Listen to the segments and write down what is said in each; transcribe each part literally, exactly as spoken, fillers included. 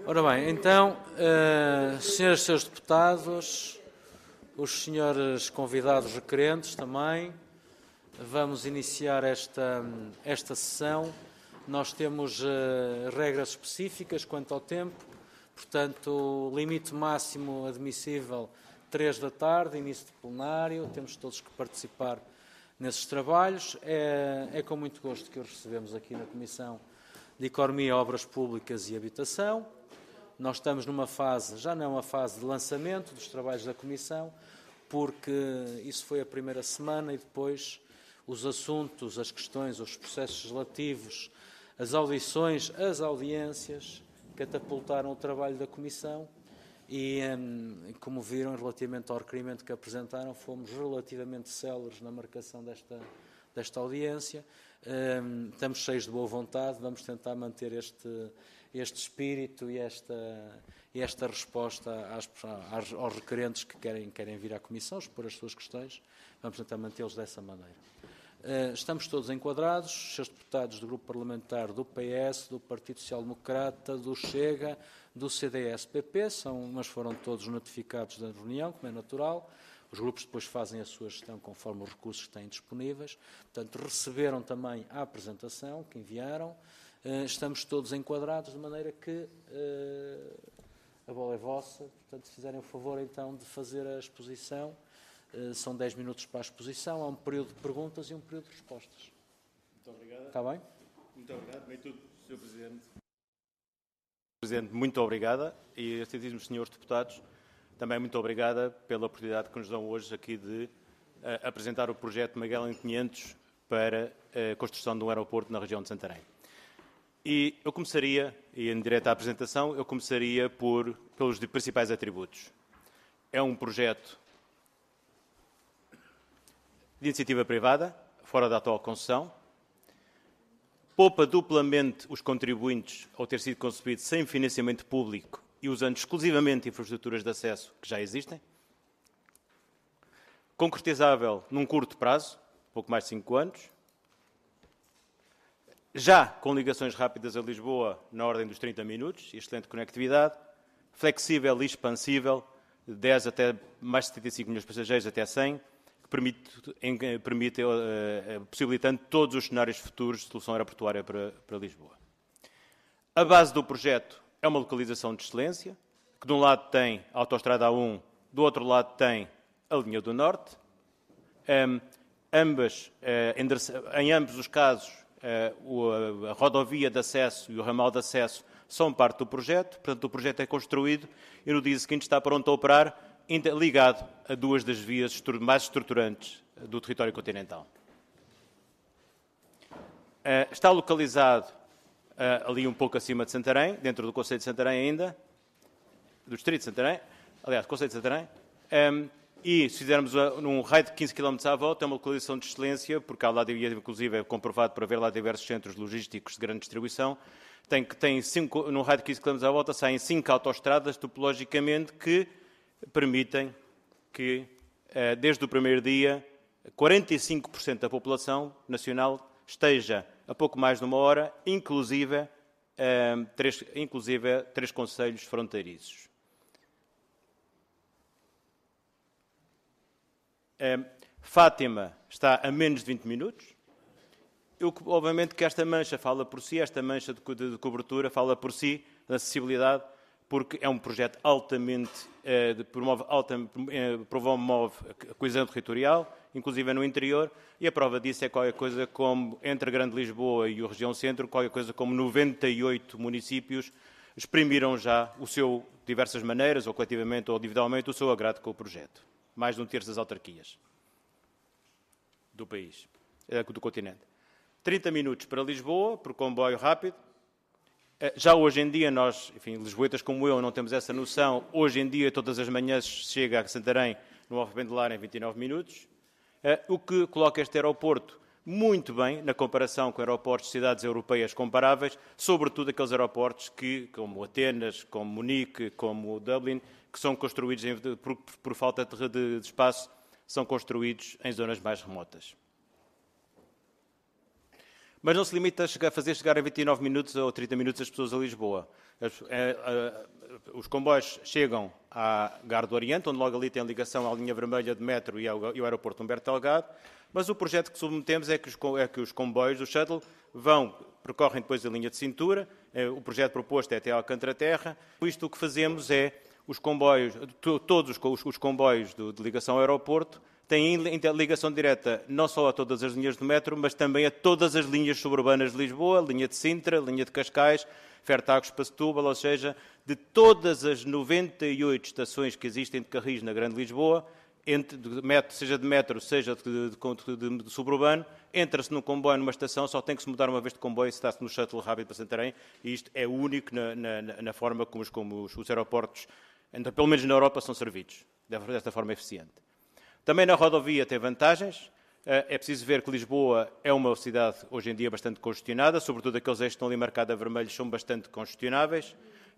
Ora bem, então, uh, senhores e seus deputados, os senhores convidados requerentes também, vamos iniciar esta, esta sessão. Nós temos uh, regras específicas quanto ao tempo, portanto, limite máximo admissível três da tarde, início de plenário, temos todos que participar nesses trabalhos. É, é com muito gosto que os recebemos aqui na Comissão de Economia, Obras Públicas e Habitação. Nós estamos numa fase, já não é uma fase de lançamento dos trabalhos da Comissão, porque isso foi a primeira semana e depois os assuntos, as questões, os processos legislativos, as audições, as audiências catapultaram o trabalho da Comissão e, hum, como viram, relativamente ao requerimento que apresentaram, fomos relativamente céleres na marcação desta, desta audiência. Hum, estamos cheios de boa vontade, vamos tentar manter este, este espírito e esta, e esta resposta às, às, aos requerentes que querem, querem vir à Comissão, expor as suas questões, vamos tentar mantê-los dessa maneira. Uh, estamos todos enquadrados, os seus deputados do Grupo Parlamentar do P S, do Partido Social Democrata, do Chega, do C D S P P, são, mas foram todos notificados da reunião, como é natural. Os grupos depois fazem a sua gestão conforme os recursos que têm disponíveis. Portanto, receberam também a apresentação que enviaram. Uh, estamos todos enquadrados de maneira que uh, a bola é vossa. Portanto, se fizerem o favor, então, de fazer a exposição. Uh, são dez minutos para a exposição. Há um período de perguntas e um período de respostas. Muito obrigado. Está bem? Muito obrigado. Bem tudo, senhor Presidente. Presidente, muito obrigada. E, excelentíssimos senhores deputados, também muito obrigada pela oportunidade que nos dão hoje aqui de uh, apresentar o projeto Magellan quinhentos para a construção de um aeroporto na região de Santarém. E eu começaria, e em direto à apresentação, eu começaria por, pelos principais atributos. É um projeto de iniciativa privada, fora da atual concessão, poupa duplamente os contribuintes ao ter sido concebido sem financiamento público e usando exclusivamente infraestruturas de acesso que já existem, concretizável num curto prazo, pouco mais de cinco anos, já com ligações rápidas a Lisboa na ordem dos trinta minutos, excelente conectividade, flexível e expansível, de dez até mais de setenta e cinco milhões de passageiros até cem, que permite, em, permite uh, possibilitando todos os cenários futuros de solução aeroportuária para, para Lisboa. A base do projeto é uma localização de excelência, que de um lado tem a Autostrada A um, do outro lado tem a linha do Norte. Um, ambas, uh, em ambos os casos, uh, a rodovia de acesso e o ramal de acesso são parte do projeto, portanto o projeto é construído e no dia seguinte está pronto a operar, ligado a duas das vias mais estruturantes do território continental. Uh, está localizado uh, ali um pouco acima de Santarém, dentro do concelho de Santarém ainda, do distrito de Santarém, aliás, do concelho de Santarém, um, e se fizermos uh, num raio de quinze quilómetros à volta, é uma localização de excelência, porque há lá, inclusive, é comprovado por haver lá diversos centros logísticos de grande distribuição, tem, que tem cinco, num raio de quinze quilómetros à volta, saem cinco autoestradas, topologicamente, que permitem que, desde o primeiro dia, quarenta e cinco por cento da população nacional esteja a pouco mais de uma hora, inclusive, três, inclusive três concelhos fronteiriços. Fátima está a menos de vinte minutos. Eu, obviamente que esta mancha fala por si, esta mancha de, de, de cobertura fala por si, da acessibilidade, porque é um projeto altamente, eh, promove, alta, eh, promove a coesão territorial, inclusive no interior, e a prova disso é qualquer coisa como, entre a Grande Lisboa e a região centro, qualquer coisa como noventa e oito municípios exprimiram já o seu, de diversas maneiras, ou coletivamente ou individualmente, o seu agrado com o projeto. Mais de um terço das autarquias do país, eh, do continente. trinta minutos para Lisboa, por comboio rápido. Já hoje em dia, nós, enfim, lisboetas como eu, não temos essa noção. Hoje em dia, todas as manhãs, chega a Santarém, no Alfabendelar, em vinte e nove minutos. O que coloca este aeroporto muito bem, na comparação com aeroportos de cidades europeias comparáveis, sobretudo aqueles aeroportos que, como Atenas, como Munique, como Dublin, que são construídos, em, por, por falta de, de, de espaço, são construídos em zonas mais remotas. mas não se limita a, chegar, a fazer chegar a vinte e nove minutos ou trinta minutos as pessoas a Lisboa. As, é, é, os comboios chegam à Gare do Oriente, onde logo ali tem ligação à linha vermelha de metro e ao, e ao aeroporto Humberto Delgado, mas o projeto que submetemos é que os, é que os comboios do shuttle vão, percorrem depois a linha de cintura, é, o projeto proposto é até Alcântara Terra. Isto o que fazemos é, os comboios, todos os, os comboios de, de ligação ao aeroporto, têm ligação direta não só a todas as linhas do metro, mas também a todas as linhas suburbanas de Lisboa, linha de Sintra, linha de Cascais, Fertagos para Setúbal, ou seja, de todas as noventa e oito estações que existem de carris na Grande Lisboa, entre, de metro, seja de metro, seja de, de, de, de suburbano, entra-se num comboio numa estação, só tem que se mudar uma vez de comboio se está-se no shuttle rápido para Santarém, e isto é único na, na, na forma como os, como os, os aeroportos, pelo menos na Europa, são servidos, desta forma eficiente. Também na rodovia tem vantagens. É preciso ver que Lisboa é uma cidade, hoje em dia, bastante congestionada, sobretudo aqueles eixos que estão ali marcados a vermelho são bastante congestionáveis.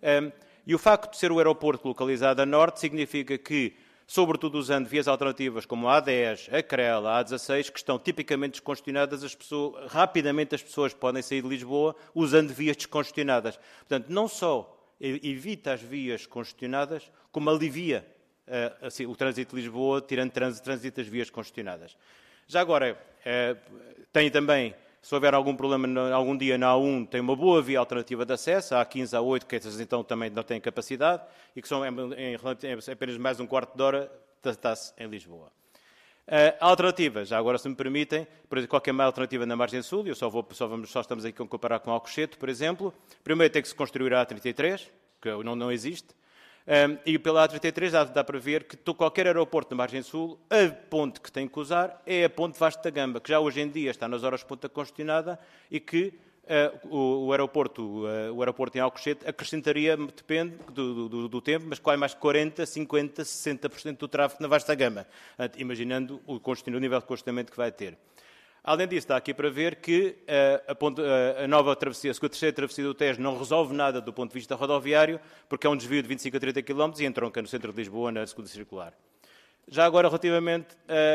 E o facto de ser o aeroporto localizado a norte significa que, sobretudo usando vias alternativas como a A dez, a Crela, a A dezasseis, que estão tipicamente descongestionadas, as pessoas, rapidamente as pessoas podem sair de Lisboa usando vias descongestionadas. Portanto, não só evita as vias congestionadas, como alivia Uh, assim, o trânsito de Lisboa, tirando trânsito, trânsito das vias congestionadas. Já agora, uh, tem também, se houver algum problema no, algum dia na A um, tem uma boa via alternativa de acesso, a A quinze, A oito, que essas então também não têm capacidade, e que são em, em, em apenas mais um quarto de hora, está-se em Lisboa. Uh, alternativas, já agora se me permitem, por exemplo, qualquer alternativa na margem sul, eu só, vou, só, vamos, só estamos aqui a comparar com Alcochete, por exemplo. Primeiro tem que se construir a A trinta e três, que não, não existe. Um, e pela A trinta e três dá, dá para ver que qualquer aeroporto da margem sul, a ponte que tem que usar é a ponte Vasco da Gama, que já hoje em dia está nas horas de ponta congestionada e que uh, o, o, aeroporto, uh, o aeroporto em Alcochete acrescentaria, depende do, do, do tempo, mas quase mais quarenta, cinquenta, sessenta por cento do tráfego na Vasco da Gama, imaginando o, o nível de congestionamento que vai ter. Além disso, dá aqui para ver que uh, a, ponto, uh, a nova travessia, a terceira travessia do Tejo, não resolve nada do ponto de vista rodoviário, porque é um desvio de vinte e cinco a trinta quilómetros e entronca no centro de Lisboa, na segunda circular. Já agora, relativamente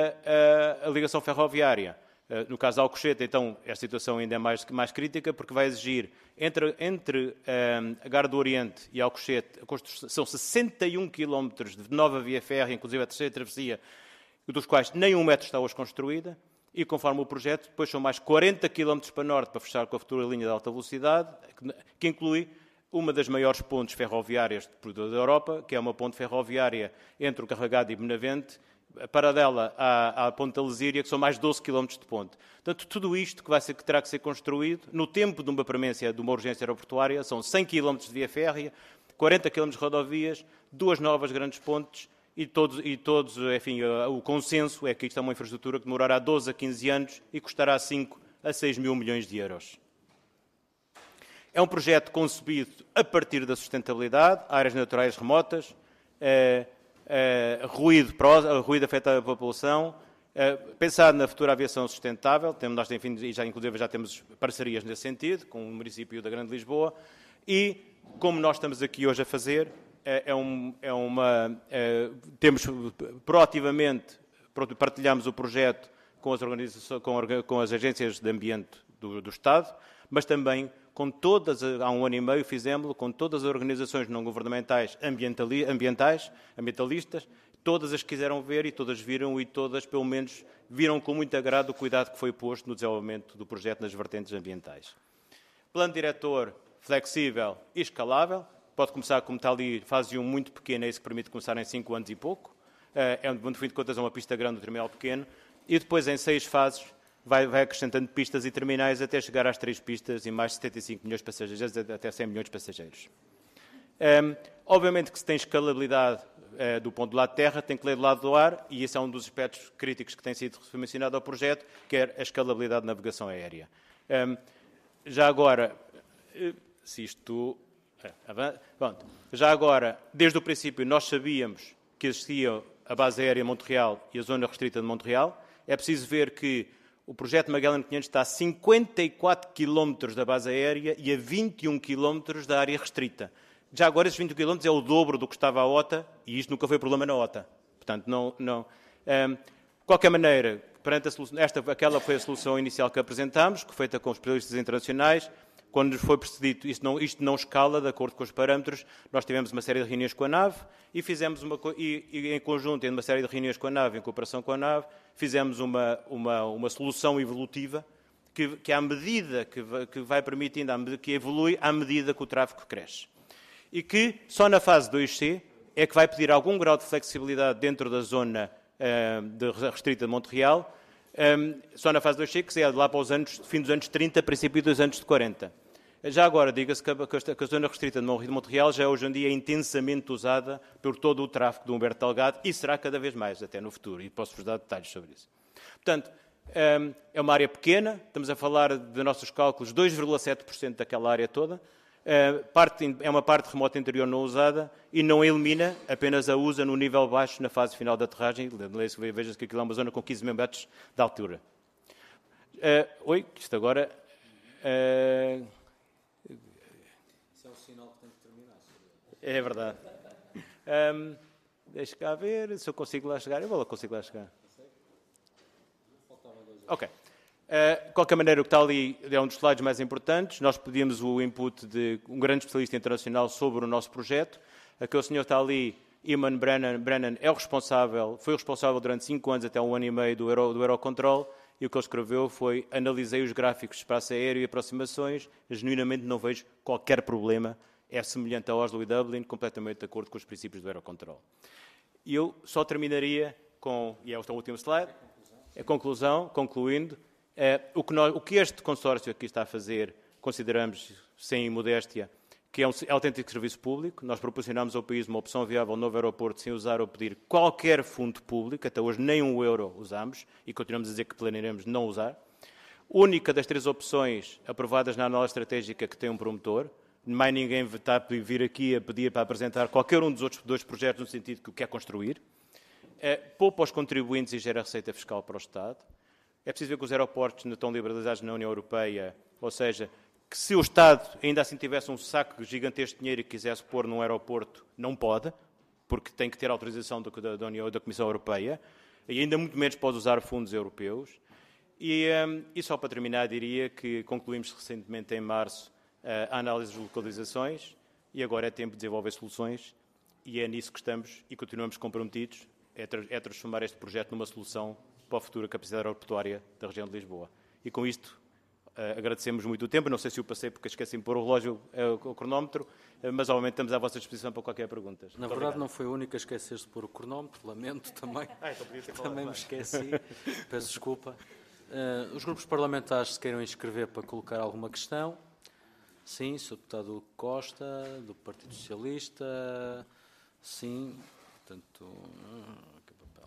à ligação ferroviária, uh, no caso de Alcochete, então, a situação ainda é mais, mais crítica, porque vai exigir, entre, entre uh, a Gare do Oriente e Alcochete, a construção, são sessenta e um quilómetros de nova via férrea, inclusive a terceira travessia, dos quais nem um metro está hoje construída. E, conforme o projeto, depois são mais quarenta quilómetros para norte para fechar com a futura linha de alta velocidade, que inclui uma das maiores pontes ferroviárias da Europa, que é uma ponte ferroviária entre o Carregado e Benavente, paralela à, à ponte da Lesíria, que são mais doze quilómetros de ponte. Portanto, tudo isto que, vai ser, que terá que ser construído, no tempo de uma premência, de uma urgência aeroportuária, são cem quilómetros de via férrea, quarenta quilómetros de rodovias, duas novas grandes pontes, E todos, e todos, enfim, o consenso é que isto é uma infraestrutura que demorará doze a quinze anos e custará cinco a seis mil milhões de euros. É um projeto concebido a partir da sustentabilidade, áreas naturais remotas, eh, eh, ruído, ruído afeta a população, eh, pensado na futura aviação sustentável, temos, nós, enfim, já, inclusive já temos parcerias nesse sentido, com o município da Grande Lisboa, e, como nós estamos aqui hoje a fazer, É, um, é uma, é, temos proativamente, partilhamos o projeto com as, organizações, com, com as agências de ambiente do, do Estado, mas também com todas, há um ano e meio fizemos-lo, com todas as organizações não governamentais ambientali, ambientais, ambientalistas, todas as que quiseram ver e todas viram e todas, pelo menos, viram com muito agrado o cuidado que foi posto no desenvolvimento do projeto nas vertentes ambientais. Plano diretor flexível e escalável. Pode começar, como está ali, fase um muito pequena, é isso que permite começar em cinco anos e pouco. É, no fim de contas, é uma pista grande, um terminal pequeno. E depois, em seis fases, vai, vai acrescentando pistas e terminais até chegar às três pistas e mais setenta e cinco milhões de passageiros, até cem milhões de passageiros. Um, obviamente que se tem escalabilidade uh, do ponto do lado de terra, tem que ler do lado do ar, e esse é um dos aspectos críticos que tem sido mencionado ao projeto, que é a escalabilidade de navegação aérea. Um, já agora, se isto... Pronto. Já agora, desde o princípio, nós sabíamos que existia a base aérea Montreal e a zona restrita de Montreal. É preciso ver que o projeto Magellan quinhentos está a cinquenta e quatro quilómetros da base aérea e a vinte e um quilómetros da área restrita. Já agora, esses vinte quilómetros é o dobro do que estava a OTA, e isto nunca foi problema na OTA. Portanto, não... não um, de qualquer maneira, perante a solução, esta, aquela foi a solução inicial que apresentámos, que feita com os especialistas internacionais. Quando nos foi precedido, isto não, isto não escala de acordo com os parâmetros, nós tivemos uma série de reuniões com a NAV e fizemos uma, e, e em conjunto, em uma série de reuniões com a NAV, em cooperação com a NAV, fizemos uma, uma, uma solução evolutiva que, que à medida que vai, que vai permitindo, à medida que evolui, à medida que o tráfego cresce. E que só na fase dois C é que vai pedir algum grau de flexibilidade dentro da zona uh, de restrita de Monte Real, um, só na fase dois C, que é de lá para os anos, fim dos anos trinta, princípio dos anos de quarenta. Já agora, diga-se que a zona restrita de Monte Real já é hoje em dia intensamente usada por todo o tráfego do Humberto Delgado e será cada vez mais, até no futuro, e posso-vos dar detalhes sobre isso. Portanto, é uma área pequena, estamos a falar de nossos cálculos, dois vírgula sete por cento daquela área toda, é uma parte remota interior não usada e não elimina, apenas a usa no nível baixo na fase final da aterragem. Veja-se que aquilo é uma zona com quinze mil metros de altura. Oi, isto agora... É verdade. Um, deixa cá ver se eu consigo lá chegar. Eu vou lá, consigo lá chegar. Ok. Uh, de qualquer maneira, o que está ali é um dos slides mais importantes. Nós pedimos o input de um grande especialista internacional sobre o nosso projeto. Aquele senhor está ali, Eamon Brennan, Brennan é o responsável, foi o responsável durante cinco anos, até um ano e meio, do, Euro, do Eurocontrol. E o que ele escreveu foi: analisei os gráficos de espaço aéreo e aproximações, genuinamente não vejo qualquer problema. É semelhante a Oslo e Dublin, completamente de acordo com os princípios do Eurocontrol. E eu só terminaria com, e é o último slide, a conclusão, concluindo, é, o, que nós, o que este consórcio aqui está a fazer, consideramos, sem modéstia, que é um autêntico serviço público. Nós proporcionamos ao país uma opção viável, um novo aeroporto, sem usar ou pedir qualquer fundo público. Até hoje nem um euro usamos e continuamos a dizer que planearemos não usar. Única das três opções aprovadas na análise estratégica que tem um promotor. Mais ninguém está a vir aqui a pedir para apresentar qualquer um dos outros dois projetos no sentido que o quer construir. É, poupa os contribuintes e gera receita fiscal para o Estado. É preciso ver que os aeroportos não estão liberalizados na União Europeia, ou seja, que se o Estado ainda assim tivesse um saco gigantesco de dinheiro e quisesse pôr num aeroporto, não pode, porque tem que ter autorização da, da, União, da Comissão Europeia, e ainda muito menos pode usar fundos europeus. E, um, e só para terminar, diria que concluímos recentemente, em março, a análise de localizações e agora é tempo de desenvolver soluções e é nisso que estamos e continuamos comprometidos, é, tra é transformar este projeto numa solução para a futura capacidade aeroportuária da região de Lisboa. E com isto uh, agradecemos muito o tempo, não sei se o passei porque esqueci de pôr o relógio, uh, o cronómetro, uh, mas obviamente estamos à vossa disposição para qualquer pergunta. Na verdade obrigado. Não foi a única a esquecer-se de pôr o cronómetro, lamento também, ah, então também me esqueci, peço desculpa. Uh, os grupos parlamentares se queiram inscrever para colocar alguma questão. Sim, senhor Deputado Costa, do Partido Socialista. Sim, portanto... Que papel.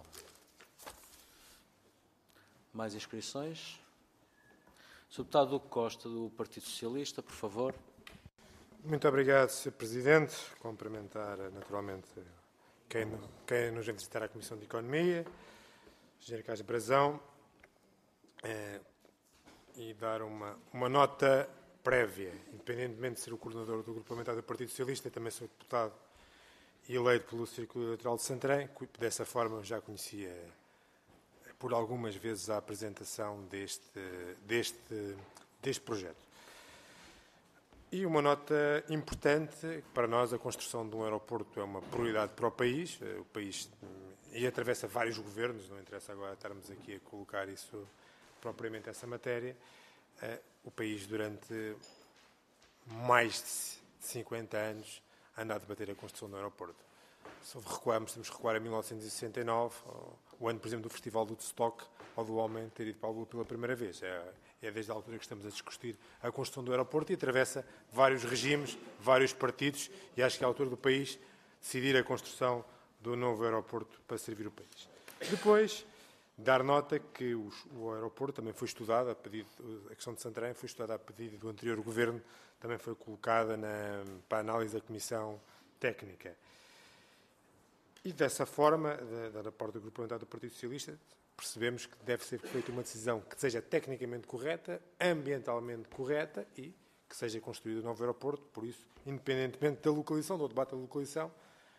Mais inscrições? senhor Deputado Costa, do Partido Socialista, por favor. Muito obrigado, senhor Presidente. Cumprimentar, naturalmente, quem, quem nos vem visitar à Comissão de Economia, engenheiro Carlos Brazão, eh, e dar uma, uma nota prévia, independentemente de ser o coordenador do Grupo Parlamentar do Partido Socialista, também sou deputado e eleito pelo Círculo Eleitoral de Santarém, que dessa forma já conhecia por algumas vezes a apresentação deste, deste, deste projeto. E uma nota importante, para nós a construção de um aeroporto é uma prioridade para o país, o país e atravessa vários governos, não interessa agora estarmos aqui a colocar isso propriamente essa matéria. O país, durante mais de cinquenta anos, anda a debater a construção do aeroporto. Se recuarmos, temos que recuar a mil novecentos e sessenta e nove, o ano, por exemplo, do Festival do Woodstock, ou do homem ter ido para a Lua pela primeira vez. É, é desde a altura que estamos a discutir a construção do aeroporto e atravessa vários regimes, vários partidos, e acho que é a altura do país decidir a construção do novo aeroporto para servir o país. Depois, dar nota que o, o aeroporto também foi estudado, a pedido, a questão de Santarém foi estudada a pedido do anterior governo, também foi colocada na, para análise da Comissão Técnica. E dessa forma, da, da parte do Grupo Parlamentar do Partido Socialista, percebemos que deve ser feita uma decisão que seja tecnicamente correta, ambientalmente correta e que seja construído um novo aeroporto. Por isso, independentemente da localização, do debate da localização,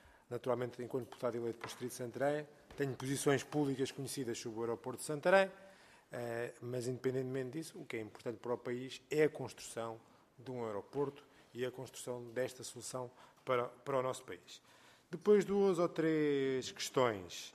naturalmente, enquanto deputado eleito pelo Distrito de Santarém, tenho posições públicas conhecidas sobre o aeroporto de Santarém, Mas, independentemente disso, o que é importante para o país é a construção de um aeroporto e a construção desta solução para, para o nosso país. Depois, duas ou três questões.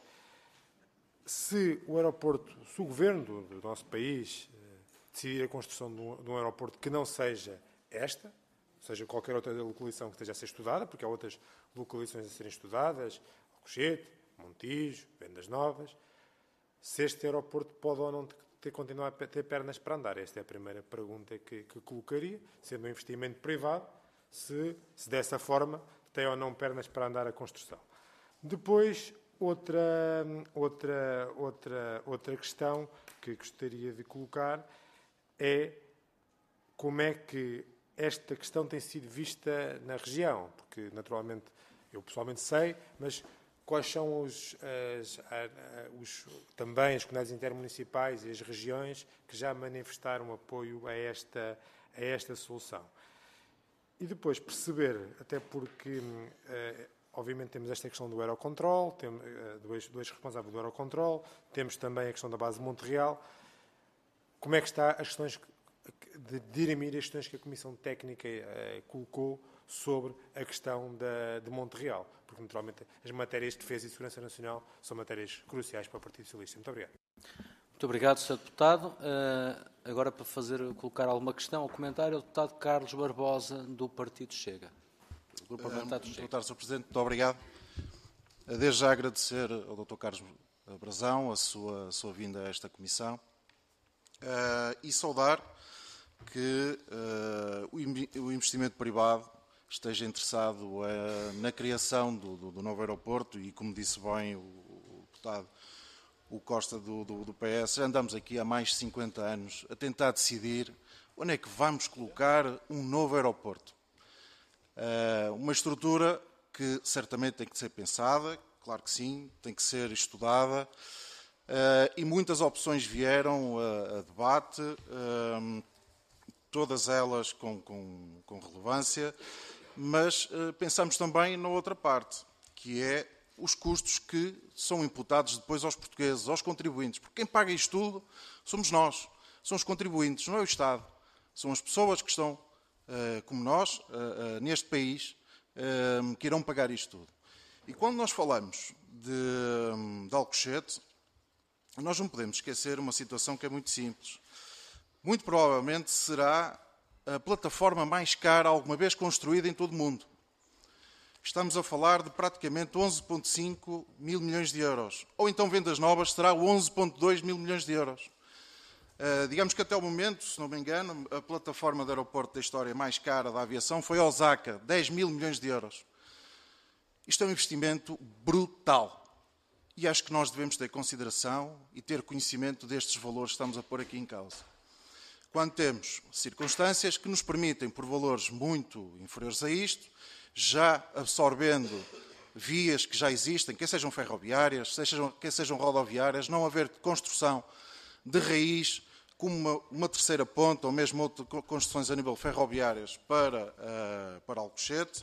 Se o aeroporto, se o governo do, do nosso país decidir a construção de um, de um aeroporto que não seja esta, ou seja, qualquer outra localização que esteja a ser estudada, porque há outras localizações a serem estudadas, Alcochete, Montijo, Vendas Novas, se este aeroporto pode ou não ter, continuar a ter pernas para andar? Esta é a primeira pergunta que, que colocaria, sendo um investimento privado, se, se dessa forma tem ou não pernas para andar a construção. Depois, outra, outra, outra, outra questão que gostaria de colocar é como é que esta questão tem sido vista na região, porque naturalmente eu pessoalmente sei, mas quais são os, as, os, também as comunidades intermunicipais e as regiões que já manifestaram apoio a esta, a esta solução. E depois perceber, até porque, eh, obviamente, temos esta questão do Eurocontrol, temos eh, dois, dois responsáveis do Eurocontrol, temos também a questão da base de Montreal. Como é que está as questões de dirimir as questões que a Comissão Técnica eh, colocou sobre a questão da, de Montreal? Porque, naturalmente, as matérias de defesa e segurança nacional são matérias cruciais para o Partido Socialista. Muito obrigado. Muito obrigado, senhor Deputado. Uh, agora, para fazer, colocar alguma questão ou comentário, o Deputado Carlos Barbosa, do Partido Chega. Do Parlamento Chega. Boa tarde, senhor Presidente. Muito obrigado. Desde já agradecer ao doutor Carlos Brazão a sua, a sua vinda a esta comissão uh, e saudar que uh, o investimento privado esteja interessado uh, na criação do, do, do novo aeroporto e, como disse bem o, o deputado o Costa do, do, do P S, andamos aqui há mais de cinquenta anos a tentar decidir onde é que vamos colocar um novo aeroporto. Uh, uma estrutura que certamente tem que ser pensada, claro que sim, tem que ser estudada, uh, e muitas opções vieram a, a debate, uh, todas elas com, com, com relevância, mas uh, pensamos também na outra parte, que é os custos que são imputados depois aos portugueses, aos contribuintes. Porque quem paga isto tudo somos nós, são os contribuintes, não é o Estado. São as pessoas que estão, uh, como nós, uh, uh, neste país, uh, que irão pagar isto tudo. E quando nós falamos de, de Alcochete, nós não podemos esquecer uma situação que é muito simples. Muito provavelmente será a plataforma mais cara alguma vez construída em todo o mundo. Estamos a falar de praticamente onze vírgula cinco mil milhões de euros. Ou então Vendas Novas será onze vírgula dois mil milhões de euros. Uh, digamos que até o momento, se não me engano, a plataforma de aeroporto da história mais cara da aviação foi Osaka, dez mil milhões de euros. Isto é um investimento brutal. E acho que nós devemos ter consideração e ter conhecimento destes valores que estamos a pôr aqui em causa. Quando temos circunstâncias que nos permitem, por valores muito inferiores a isto, já absorvendo vias que já existem, quer sejam ferroviárias, sejam, quer sejam rodoviárias, não haver construção de raiz, como uma, uma terceira ponta ou mesmo outras construções a nível ferroviárias para, uh, para Alcochete,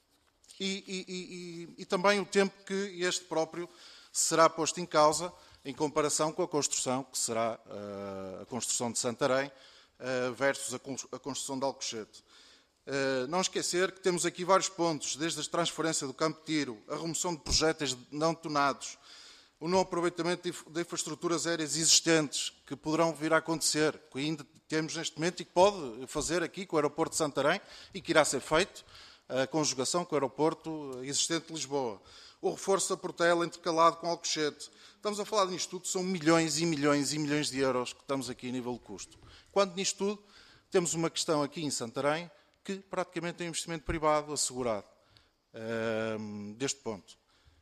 e, e, e, e também o tempo que este próprio será posto em causa em comparação com a construção, que será uh, a construção de Santarém uh, versus a, a construção de Alcochete. Uh, não esquecer que temos aqui vários pontos, desde a transferência do campo de tiro, a remoção de projéteis não detonados, o não aproveitamento de infraestruturas aéreas existentes que poderão vir a acontecer, que ainda temos neste momento e que pode fazer aqui com o aeroporto de Santarém e que irá ser feito, a conjugação com o aeroporto existente de Lisboa. O reforço da Portela intercalado com Alcochete. Estamos a falar nisto tudo, são milhões e milhões e milhões de euros que estamos aqui a nível de custo. Quando nisto tudo, temos uma questão aqui em Santarém, que praticamente é um investimento privado assegurado, uh, deste ponto.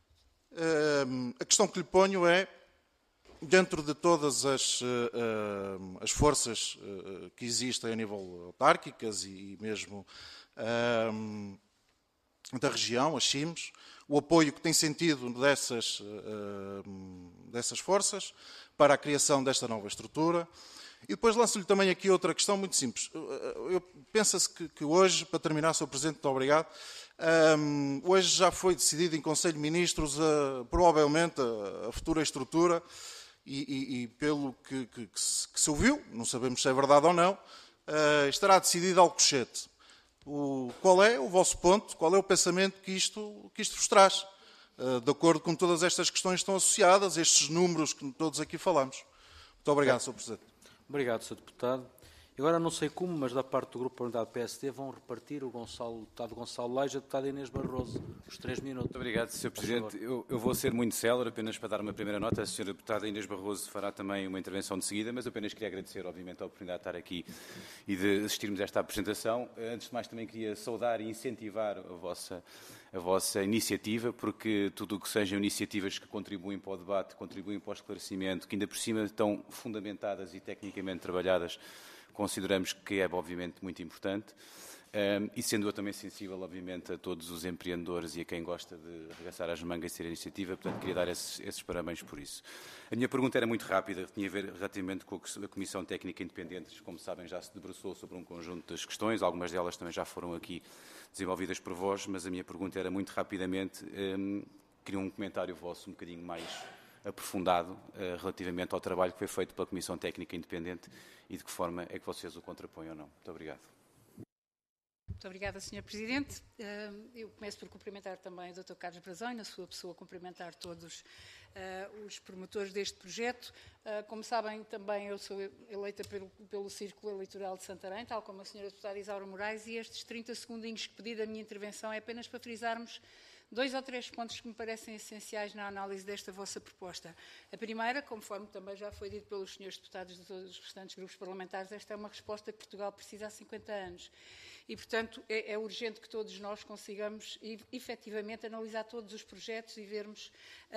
Uh, a questão que lhe ponho é, dentro de todas as, uh, uh, as forças uh, que existem a nível autárquicas e mesmo uh, da região, as C I Ms, o apoio que tem sentido dessas, uh, dessas forças para a criação desta nova estrutura. E depois lanço-lhe também aqui outra questão muito simples. Eu penso-se que, que hoje, para terminar, senhor Presidente, muito obrigado, um, hoje já foi decidido em Conselho de Ministros, uh, provavelmente, a, a futura estrutura, e, e, e pelo que, que, que, se, que se ouviu, não sabemos se é verdade ou não, uh, estará decidido Alcochete. O, qual é o vosso ponto, qual é o pensamento que isto, que isto vos traz? Uh, de acordo com todas estas questões que estão associadas, estes números que todos aqui falamos. Muito obrigado, senhor Presidente. Obrigado, senhor Deputado. Agora não sei como, mas da parte do Grupo Parlamentar do P S D vão repartir o, Gonçalo, o deputado Gonçalo Leija e a deputada Inês Barroso, os três minutos. Muito obrigado, senhor Presidente. Eu, eu vou ser muito célere, apenas para dar uma primeira nota. A senhora deputada Inês Barroso fará também uma intervenção de seguida, mas apenas queria agradecer, obviamente, a oportunidade de estar aqui e de assistirmos a esta apresentação. Antes de mais, também queria saudar e incentivar a vossa, a vossa iniciativa, porque tudo o que sejam iniciativas que contribuem para o debate, contribuem para o esclarecimento, que ainda por cima estão fundamentadas e tecnicamente trabalhadas, consideramos que é, obviamente, muito importante. Um, e sendo eu também sensível, obviamente, a todos os empreendedores e a quem gosta de arregaçar as mangas e ter a iniciativa, portanto, queria dar esses, esses parabéns por isso. A minha pergunta era muito rápida, tinha a ver relativamente com a Comissão Técnica Independente, como sabem, já se debruçou sobre um conjunto de questões, algumas delas também já foram aqui desenvolvidas por vós, mas a minha pergunta era muito rapidamente, um, queria um comentário vosso um bocadinho mais aprofundado uh, relativamente ao trabalho que foi feito pela Comissão Técnica Independente e de que forma é que vocês o contrapõem ou não. Muito obrigado. Muito obrigada, senhor Presidente. Eu começo por cumprimentar também o doutor Carlos Brazão e, na sua pessoa, cumprimentar todos uh, os promotores deste projeto. Uh, como sabem, também eu sou eleita pelo, pelo Círculo Eleitoral de Santarém, tal como a senhora deputada Isaura Moraes, e estes trinta segundinhos que pedi da minha intervenção é apenas para frisarmos dois ou três pontos que me parecem essenciais na análise desta vossa proposta. A primeira, conforme também já foi dito pelos senhores deputados de todos os restantes grupos parlamentares, esta é uma resposta que Portugal precisa há cinquenta anos. E, portanto, é, é urgente que todos nós consigamos, efetivamente, analisar todos os projetos e vermos,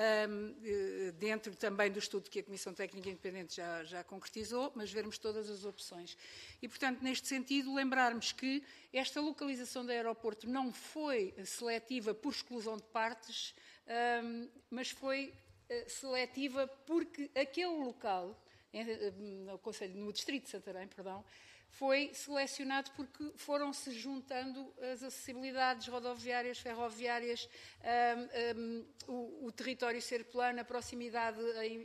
um, dentro também do estudo que a Comissão Técnica Independente já, já concretizou, mas vermos todas as opções. E, portanto, neste sentido, lembrarmos que esta localização do aeroporto não foi seletiva por exclusão de partes, um, mas foi uh, seletiva porque aquele local, no Conselho, no Distrito de Santarém, perdão, foi selecionado porque foram-se juntando as acessibilidades rodoviárias, ferroviárias, um, um, o, o território ser plano, a proximidade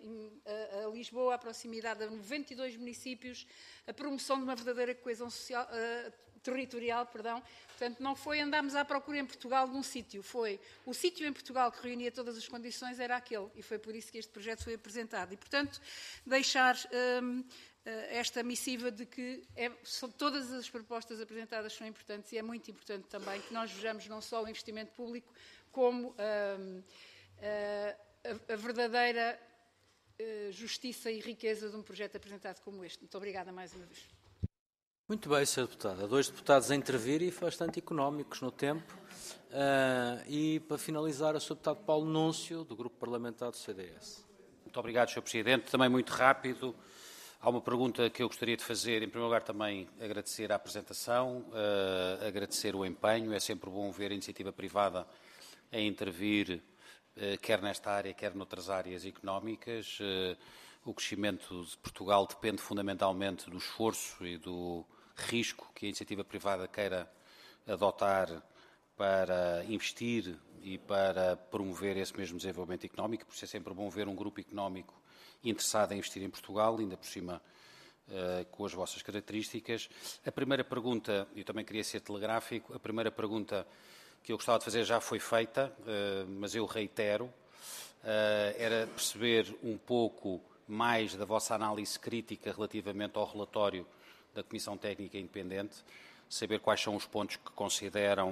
a, a, a Lisboa, a proximidade a noventa e dois municípios, a promoção de uma verdadeira coesão social, uh, territorial, perdão. Portanto, não foi andarmos à procura em Portugal de um sítio, foi o sítio em Portugal que reunia todas as condições era aquele, e foi por isso que este projeto foi apresentado. E, portanto, deixar um, esta missiva de que é, todas as propostas apresentadas são importantes e é muito importante também que nós vejamos não só o investimento público como um, a, a verdadeira uh, justiça e riqueza de um projeto apresentado como este. Muito obrigada mais uma vez. Muito bem, senhor Deputado. Há dois deputados a intervir e bastante económicos no tempo. Uh, e, para finalizar, o senhor Deputado Paulo Núncio, do Grupo Parlamentar do C D S. Muito obrigado, senhor Presidente. Também muito rápido. Há uma pergunta que eu gostaria de fazer. Em primeiro lugar, também agradecer a apresentação, uh, agradecer o empenho. É sempre bom ver a iniciativa privada a intervir, uh, quer nesta área, quer noutras áreas económicas. Uh, o crescimento de Portugal depende fundamentalmente do esforço e do risco que a iniciativa privada queira adotar para investir e para promover esse mesmo desenvolvimento económico. Por isso é sempre bom ver um grupo económico interessado em investir em Portugal, ainda por cima uh, com as vossas características. A primeira pergunta, eu também queria ser telegráfico, a primeira pergunta que eu gostava de fazer já foi feita, uh, mas eu reitero, uh, era perceber um pouco mais da vossa análise crítica relativamente ao relatório da Comissão Técnica Independente, saber quais são os pontos que consideram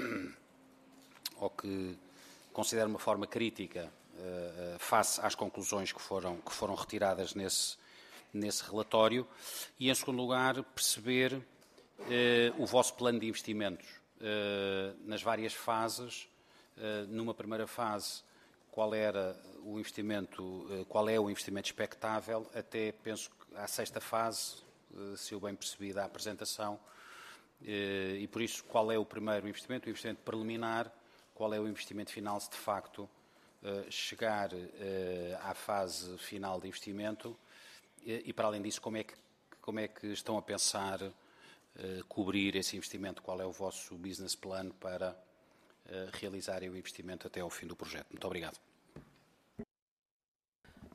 ou que consideram uma forma crítica uh, face às conclusões que foram, que foram retiradas nesse, nesse relatório e, em segundo lugar, perceber uh, o vosso plano de investimentos uh, nas várias fases. Uh, numa primeira fase, qual era o investimento, uh, qual é o investimento expectável, até penso que à sexta fase, uh, se eu bem percebi da apresentação, uh, e por isso qual é o primeiro investimento, o investimento preliminar, qual é o investimento final, se de facto uh, chegar uh, à fase final de investimento e, e, para além disso, como é que, como é que estão a pensar uh, cobrir esse investimento? Qual é o vosso business plan para uh, realizarem o investimento até ao fim do projeto? Muito obrigado.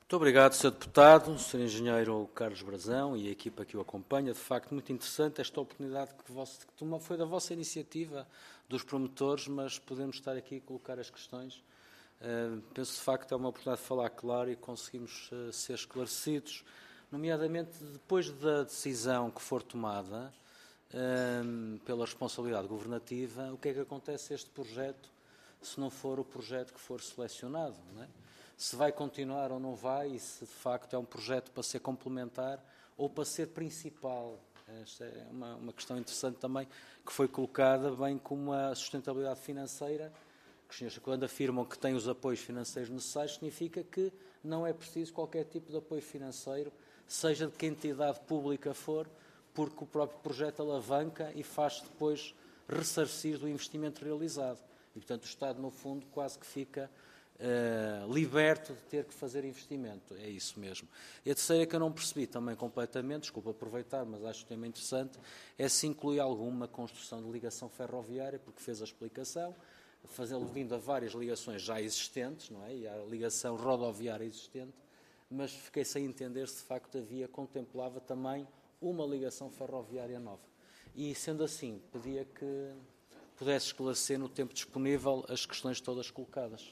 Muito obrigado, senhor Deputado, senhor Engenheiro Carlos Brazão e a equipa que o acompanha. De facto, muito interessante esta oportunidade que, vosso, que tomou, foi da vossa iniciativa, dos promotores, mas podemos estar aqui a colocar as questões. Uh, penso, de facto, é uma oportunidade de falar claro e conseguimos uh, ser esclarecidos, nomeadamente depois da decisão que for tomada uh, pela responsabilidade governativa, o que é que acontece a este projeto, se não for o projeto que for selecionado, não é? Se vai continuar ou não vai, e se de facto é um projeto para ser complementar ou para ser principal. Esta é uma, uma questão interessante também que foi colocada, bem como a sustentabilidade financeira, que os senhores, quando afirmam que têm os apoios financeiros necessários, significa que não é preciso qualquer tipo de apoio financeiro, seja de que entidade pública for, porque o próprio projeto alavanca e faz depois ressarcir do investimento realizado. E, portanto, o Estado, no fundo, quase que fica Uh, liberto de ter que fazer investimento. É isso mesmo. E a terceira que eu não percebi também completamente, desculpa aproveitar, mas acho que é muito interessante, é se inclui alguma construção de ligação ferroviária, porque fez a explicação, fazendo vindo a várias ligações já existentes, não é? E a ligação rodoviária existente, mas fiquei sem entender se de facto havia, contemplava também uma ligação ferroviária nova. E sendo assim, pedia que pudesse esclarecer no tempo disponível as questões todas colocadas.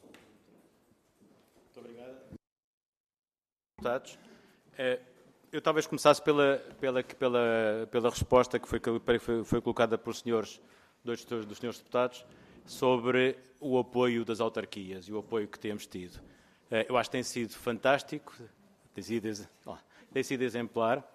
Muito obrigado. Deputados, eu talvez começasse pela, pela, pela, pela resposta que foi, foi, foi colocada por senhores, dois dos senhores deputados sobre o apoio das autarquias e o apoio que temos tido. Eu acho que tem sido fantástico, tem sido, tem sido exemplar.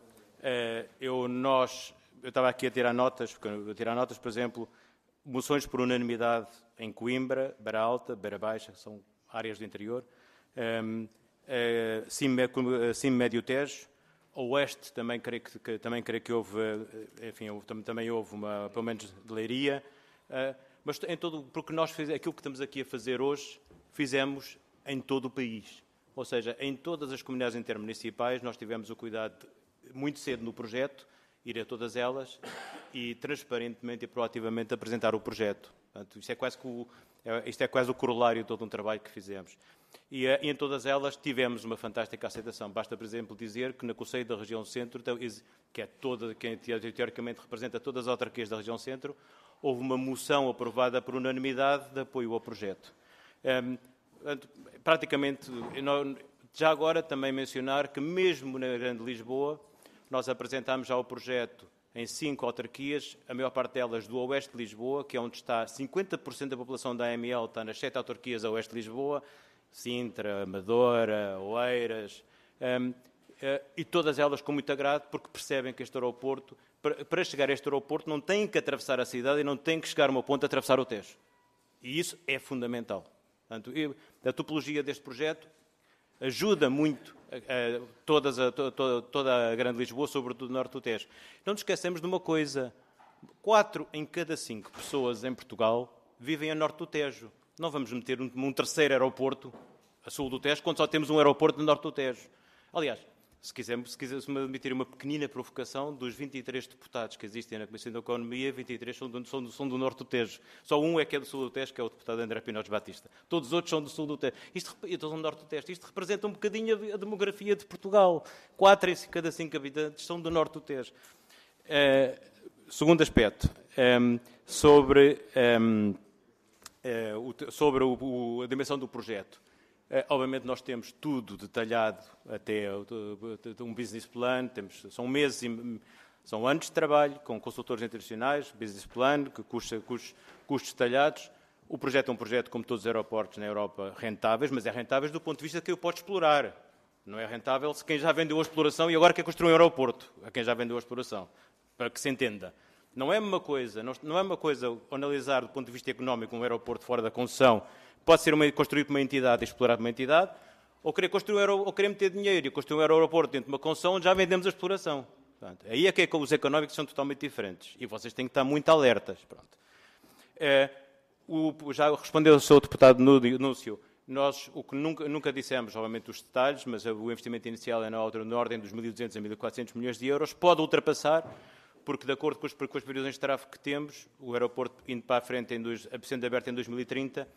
Eu, nós, eu estava aqui a tirar notas, a tirar notas, por exemplo, moções por unanimidade em Coimbra, Beira Alta, Beira Baixa, são áreas do interior. Um, uh, Cimo Médio Tejo, Oeste também creio que, que, também creio que houve, enfim, houve, também houve uma, pelo menos de Leiria, uh, mas em todo, porque nós fizemos, aquilo que estamos aqui a fazer hoje, fizemos em todo o país, ou seja, em todas as comunidades intermunicipais nós tivemos o cuidado de, muito cedo no projeto, ir a todas elas e transparentemente e proativamente apresentar o projeto. Portanto, isto é quase que o, isto é quase o corolário de todo um trabalho que fizemos. E, e em todas elas tivemos uma fantástica aceitação. Basta, por exemplo, dizer que na Conselho da Região Centro, que é toda, que teoricamente representa todas as autarquias da Região Centro, houve uma moção aprovada por unanimidade de apoio ao projeto. Um, praticamente, já agora também mencionar que mesmo na Grande Lisboa, nós apresentámos já o projeto em cinco autarquias, a maior parte delas do Oeste de Lisboa, que é onde está cinquenta por cento da população da A M L, está nas sete autarquias do Oeste de Lisboa, Sintra, Amadora, Oeiras, um, uh, e todas elas com muito agrado, porque percebem que este aeroporto, para, para chegar a este aeroporto, não têm que atravessar a cidade e não têm que chegar a uma ponta a atravessar o Tejo. E isso é fundamental. Portanto, eu, a topologia deste projeto ajuda muito a, a, todas a, to, to, toda a Grande Lisboa, sobretudo o norte do Tejo. Não nos esquecemos de uma coisa. Quatro em cada cinco pessoas em Portugal vivem a norte do Tejo. Não vamos meter um, um terceiro aeroporto a sul do Tejo, quando só temos um aeroporto no norte do Tejo. Aliás, se quisermos, se quisermos admitir uma pequenina provocação, dos vinte e três deputados que existem na Comissão da Economia, vinte e três são do, são, do, são do norte do Tejo. Só um é que é do sul do Tejo, que é o deputado André Pinós Batista. Todos os outros são do sul do Tejo. Isto, são do norte do Tejo. Isto representa um bocadinho a, a demografia de Portugal. Quatro em cada cinco habitantes são do norte do Tejo. Uh, segundo aspecto, um, sobre... Um, Uh, sobre o, o, a dimensão do projeto. Uh, obviamente nós temos tudo detalhado, até uh, um business plan, temos, são meses, e, são anos de trabalho com consultores internacionais, business plan, que custa, custos, custos detalhados. O projeto é um projeto, como todos os aeroportos na Europa, rentáveis, mas é rentáveis do ponto de vista de que eu posso explorar. Não é rentável se quem já vendeu a exploração e agora quer construir um aeroporto, a quem já vendeu a exploração, para que se entenda. Não é uma coisa, não é uma coisa analisar do ponto de vista económico um aeroporto fora da concessão, pode ser uma, construído por uma entidade e explorado por uma entidade, ou querer, construir, ou querer meter dinheiro e construir um aeroporto dentro de uma concessão onde já vendemos a exploração. Portanto, aí é que, é que os económicos são totalmente diferentes e vocês têm que estar muito alertas. Pronto. É, o, já respondeu o seu deputado Núcio, nós o que nunca, nunca dissemos, obviamente, os detalhes, mas o investimento inicial é na ordem dos mil e duzentos a mil e quatrocentos milhões de euros, pode ultrapassar, porque, de acordo com as, com as previsões de tráfego que temos, o aeroporto indo para a frente, em dois, sendo aberto em dois mil e trinta,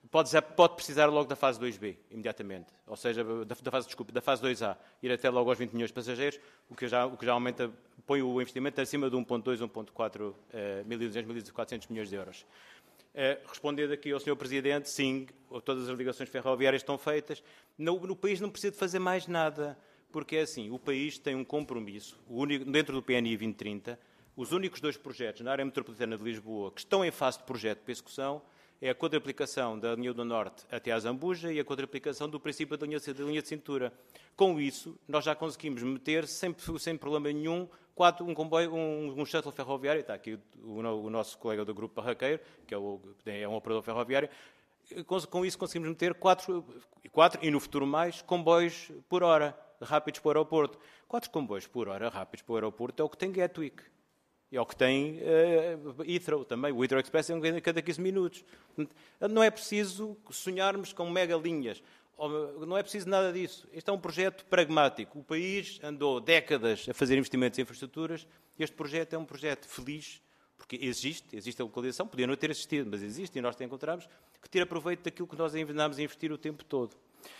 pode, pode precisar logo da fase dois B, imediatamente. Ou seja, da, da, fase, desculpe, da fase dois A, ir até logo aos vinte milhões de passageiros, o que já, o que já aumenta, põe o investimento acima de um vírgula dois, um vírgula quatro, uh, mil e duzentos, mil e quatrocentos milhões de euros. Uh, respondendo aqui ao senhor Presidente, sim, todas as ligações ferroviárias estão feitas. No, no país não precisa de fazer mais nada, porque é assim, o país tem um compromisso, o único, dentro do P N I vinte trinta, os únicos dois projetos na área metropolitana de Lisboa que estão em fase de projeto para execução é a quadriplicação da linha do Norte até à Zambuja e a quadriplicação do princípio da linha, da linha de cintura. Com isso, nós já conseguimos meter, sem, sem problema nenhum, quatro, um comboio, um, um shuttle ferroviário, está aqui o, o nosso colega do Grupo Barraqueiro, que é, o, é um operador ferroviário, com, com isso conseguimos meter quatro, quatro, e no futuro mais, comboios por hora, rápidos para o aeroporto. Quatro comboios por hora rápidos para o aeroporto é o que tem Gatwick. E é o que tem uh, Heathrow também. O Heathrow Express é um a cada quinze minutos. Não é preciso sonharmos com mega linhas. Não é preciso nada disso. Este é um projeto pragmático. O país andou décadas a fazer investimentos em infraestruturas. Este projeto é um projeto feliz, porque existe, existe a localização, podia não ter existido, mas existe, e nós te encontramos, que tira proveito daquilo que nós andámos a investir o tempo todo.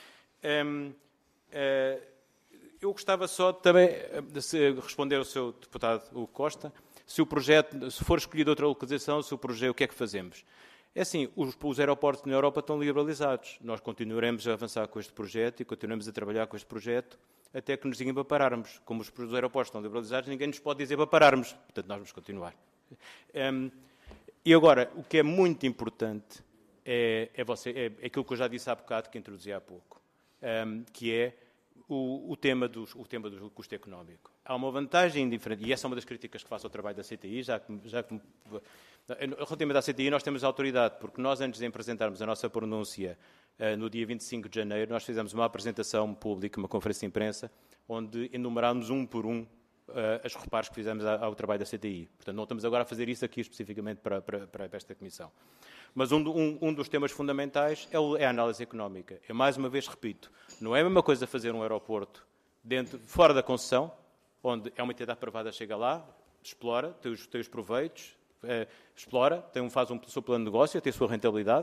Um, uh, eu gostava só também de responder ao seu deputado Hugo Costa, se o projeto, se for escolhido outra localização, se o projeto, o que é que fazemos? É assim, os, os aeroportos na Europa estão liberalizados. Nós continuaremos a avançar com este projeto e continuaremos a trabalhar com este projeto até que nos digam para pararmos. Como os, os aeroportos estão liberalizados, ninguém nos pode dizer para pararmos. Portanto, nós vamos continuar. Um, e agora, o que é muito importante é, é, você, é, é aquilo que eu já disse há bocado, que introduzi há pouco, um, que é o, o, tema dos, o tema do custo económico. Há uma vantagem diferente, e essa é uma das críticas que faço ao trabalho da C T I, já que, já que relativamente à C T I nós temos autoridade, porque nós antes de apresentarmos a nossa pronúncia uh, no dia vinte e cinco de janeiro, nós fizemos uma apresentação pública, uma conferência de imprensa, onde enumerámos um por um uh, os reparos que fizemos ao trabalho da C T I. Portanto, não estamos agora a fazer isso aqui especificamente para, para, para esta Comissão. Mas um, um, um dos temas fundamentais é, o, é a análise económica. Eu, mais uma vez, repito, não é a mesma coisa fazer um aeroporto dentro, fora da concessão, onde é uma entidade privada, chega lá, explora, tem os, tem os proveitos, é, explora, tem um, faz um seu plano de negócio, tem a sua rentabilidade,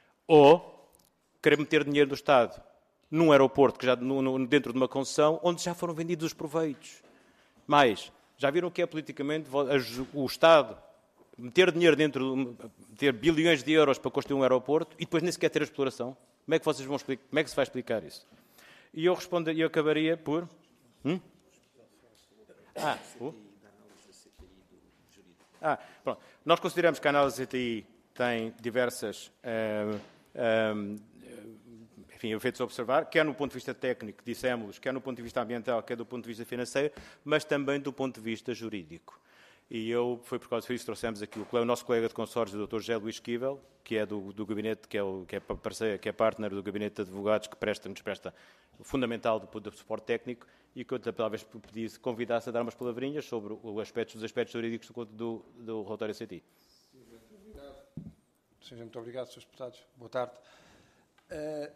ou querer meter dinheiro do Estado num aeroporto, que já, no, no, dentro de uma concessão, onde já foram vendidos os proveitos. Mais, já viram o que é politicamente o Estado meter dinheiro dentro, ter bilhões de euros para construir um aeroporto e depois nem sequer ter a exploração? Como é que vocês vão explicar? Como é que se vai explicar isso? E eu respondo, eu acabaria por... Hum? Ah, uh? ah, pronto. Nós consideramos que a análise da C T I tem diversas uh, um, enfim, efeitos a observar, quer no ponto de vista técnico, dissemos, quer no ponto de vista ambiental, quer do ponto de vista financeiro, mas também do ponto de vista jurídico. E eu, foi por causa disso que trouxemos aqui o, o nosso colega de consórcio, o doutor José Luís Esquivel, que é do, do gabinete, que é, o, que, é parceiro, que é partner do gabinete de advogados, que presta, nos presta o fundamental do, do suporte técnico, e que eu talvez pedisse, convidasse a dar umas palavrinhas sobre o aspecto, os aspectos jurídicos do, do, do relatório C T I. Muito obrigado. Seja muito obrigado, senhores deputados. Boa tarde. Uh,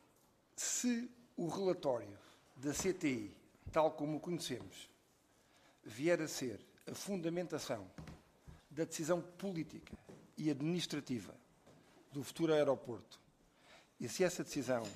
se o relatório da C T I, tal como o conhecemos, vier a ser a fundamentação da decisão política e administrativa do futuro aeroporto, e se essa decisão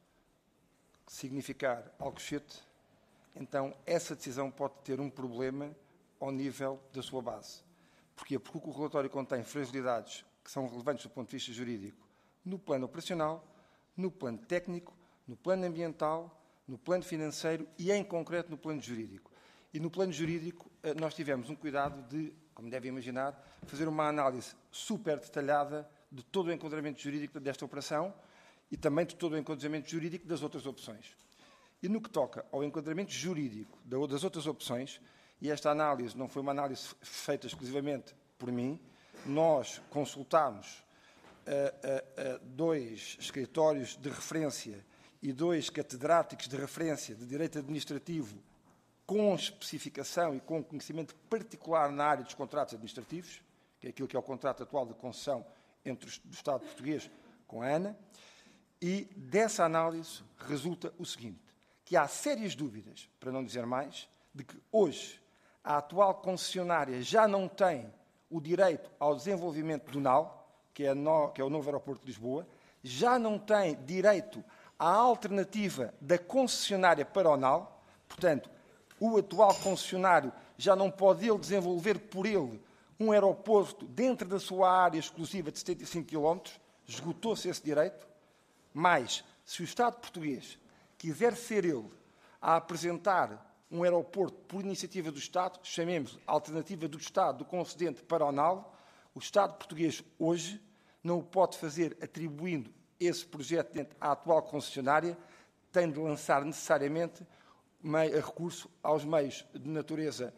significar Alcochete, então essa decisão pode ter um problema ao nível da sua base. Porquê? Porque o relatório contém fragilidades que são relevantes do ponto de vista jurídico no plano operacional, no plano técnico, no plano ambiental, no plano financeiro e, em concreto, no plano jurídico. E no plano jurídico, nós tivemos um cuidado de, como devem imaginar, fazer uma análise super detalhada de todo o enquadramento jurídico desta operação e também de todo o enquadramento jurídico das outras opções. E no que toca ao enquadramento jurídico das outras opções, e esta análise não foi uma análise feita exclusivamente por mim, nós consultámos uh, uh, uh, dois escritórios de referência e dois catedráticos de referência de Direito Administrativo com especificação e com conhecimento particular na área dos contratos administrativos, que é aquilo que é o contrato atual de concessão entre o Estado português com a ANA, e dessa análise resulta o seguinte, que há sérias dúvidas, para não dizer mais, de que hoje a atual concessionária já não tem o direito ao desenvolvimento do N A L, que é, no, que é o novo aeroporto de Lisboa, já não tem direito à alternativa da concessionária para o N A L, portanto, o atual concessionário já não pode ele desenvolver por ele um aeroporto dentro da sua área exclusiva de setenta e cinco quilómetros, esgotou-se esse direito, mas se o Estado português quiser ser ele a apresentar um aeroporto por iniciativa do Estado, chamemos alternativa do Estado, do concedente para o N A L, o Estado português hoje não o pode fazer atribuindo esse projeto dentro à atual concessionária, tem de lançar necessariamente recurso aos meios de natureza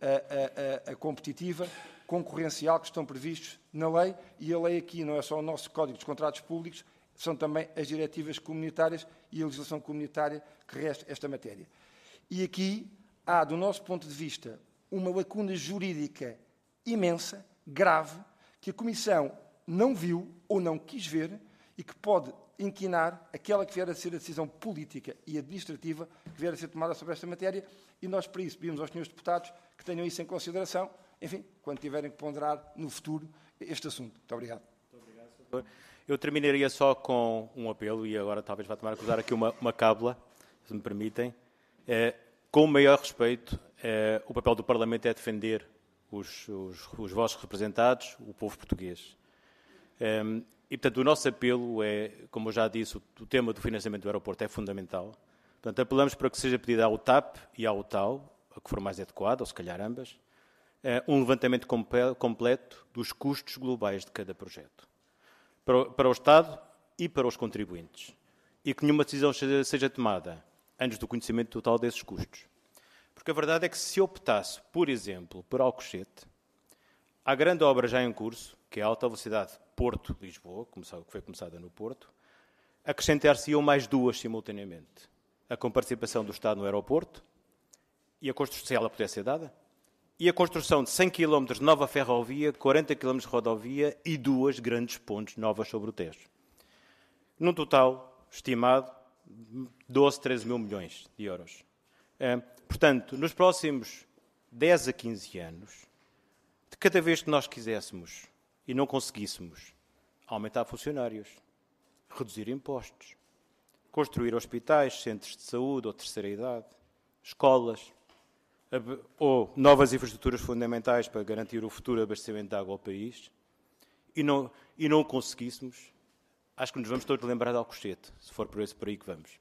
a, a, a competitiva, concorrencial, que estão previstos na lei, e a lei aqui não é só o nosso Código dos Contratos Públicos, são também as diretivas comunitárias e a legislação comunitária que rege esta matéria. E aqui há, do nosso ponto de vista, uma lacuna jurídica imensa, grave, que a Comissão não viu ou não quis ver e que pode inquinar aquela que vier a ser a decisão política e administrativa que vier a ser tomada sobre esta matéria, e nós, para isso, pedimos aos senhores deputados que tenham isso em consideração, enfim, quando tiverem que ponderar no futuro este assunto. Muito obrigado. Muito obrigado, senhor. Eu terminaria só com um apelo, e agora talvez vá tomar a usar aqui uma, uma cábula, se me permitem. É, com o maior respeito, é, o papel do Parlamento é defender os, os, os vossos representados, o povo português. É, e, portanto, o nosso apelo é, como eu já disse, o, o tema do financiamento do aeroporto é fundamental. Portanto, apelamos para que seja pedido ao T A P e ao T A L, a que for mais adequado, ou se calhar ambas, é, um levantamento completo dos custos globais de cada projeto, para o, para o Estado e para os contribuintes, e que nenhuma decisão seja, seja tomada antes do conhecimento total desses custos. Porque a verdade é que se optasse, por exemplo, por Alcochete, a grande obra já em curso, que é a alta velocidade Porto-Lisboa, que foi começada no Porto, acrescentar-se-iam mais duas simultaneamente. A comparticipação do Estado no aeroporto, e a construção, se ela pudesse ser dada, e a construção de cem quilómetros de nova ferrovia, quarenta quilómetros de rodovia e duas grandes pontes novas sobre o Tejo. Num total estimado doze, treze mil milhões de euros. É, portanto, nos próximos dez a quinze anos, de cada vez que nós quiséssemos e não conseguíssemos aumentar funcionários, reduzir impostos, construir hospitais, centros de saúde ou terceira idade, escolas, ou novas infraestruturas fundamentais para garantir o futuro abastecimento de água ao país, e não, e não o conseguíssemos, acho que nos vamos todos lembrar de Alcochete, se for por esse por aí que vamos.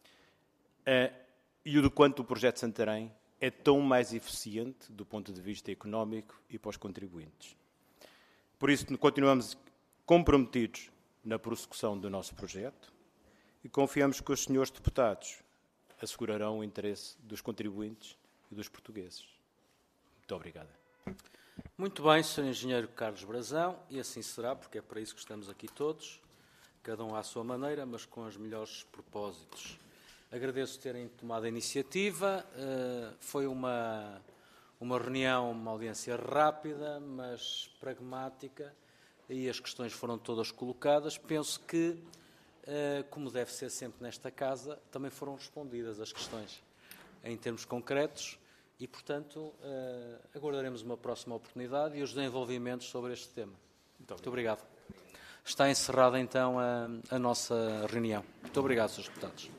Uh, e o do quanto o projeto de Santarém é tão mais eficiente do ponto de vista económico e para os contribuintes. Por isso, continuamos comprometidos na prossecução do nosso projeto e confiamos que os senhores deputados assegurarão o interesse dos contribuintes e dos portugueses. Muito obrigado. Muito bem, senhor Engenheiro Carlos Brazão, e assim será, porque é para isso que estamos aqui todos, cada um à sua maneira, mas com os melhores propósitos. Agradeço terem tomado a iniciativa. Uh, foi uma, uma reunião, uma audiência rápida, mas pragmática, e as questões foram todas colocadas. Penso que, uh, como deve ser sempre nesta casa, também foram respondidas as questões em termos concretos e, portanto, uh, aguardaremos uma próxima oportunidade e os desenvolvimentos sobre este tema. Muito obrigado. Muito obrigado. Está encerrada, então, a, a nossa reunião. Muito obrigado, senhores deputados.